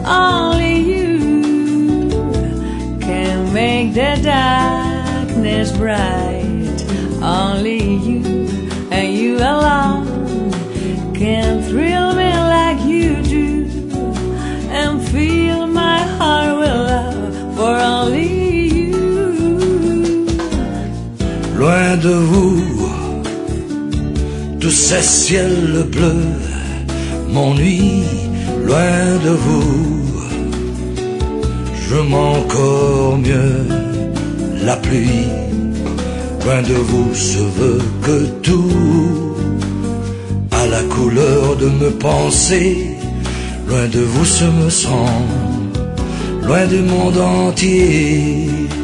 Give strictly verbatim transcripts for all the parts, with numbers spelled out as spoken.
only you can make the darkness bright. Only you and you alone can thrill me like you do, and fill my heart with love for only you. Loin de vous, tous ces ciels bleus m'ennuient. Loin de vous, je m'encore mieux la pluie. Loin de vous, je veux que tout à la couleur de me penser. Loin de vous, je me sens loin du monde entier.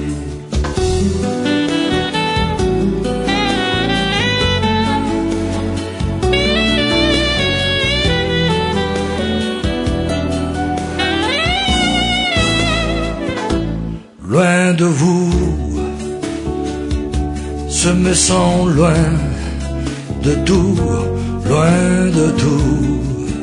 Loin de vous, je me sens loin de tout, loin de tout,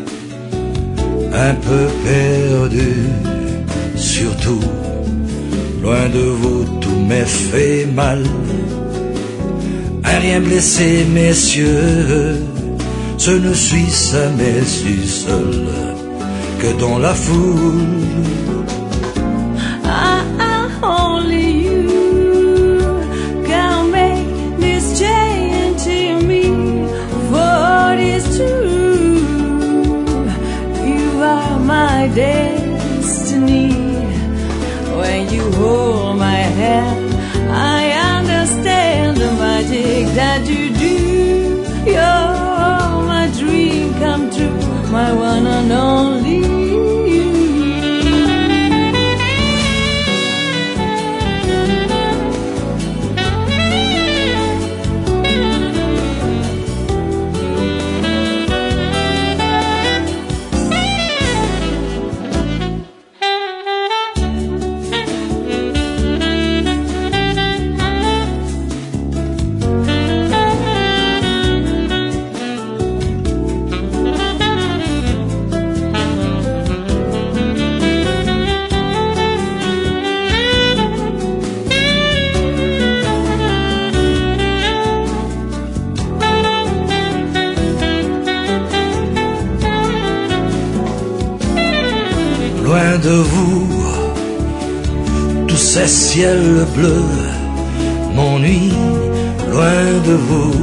un peu perdu, surtout. Loin de vous, tout m'est fait mal, un rien blessé, messieurs. Je ne suis jamais si seul que dans la foule. My destiny, when you hold my hand, I understand the magic that you do. You're my dream come true, my one and only. Loin de vous, tous ces ciels bleus m'ennuient. Loin de vous,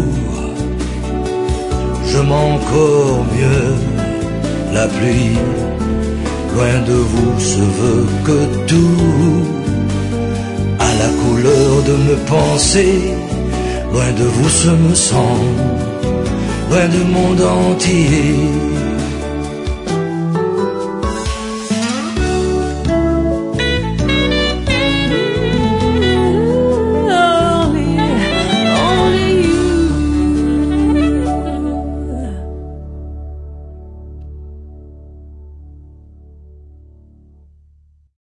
je m'encore mieux la pluie. Loin de vous, je veux que tout à la couleur de me penser. Loin de vous, je me sens loin du monde entier.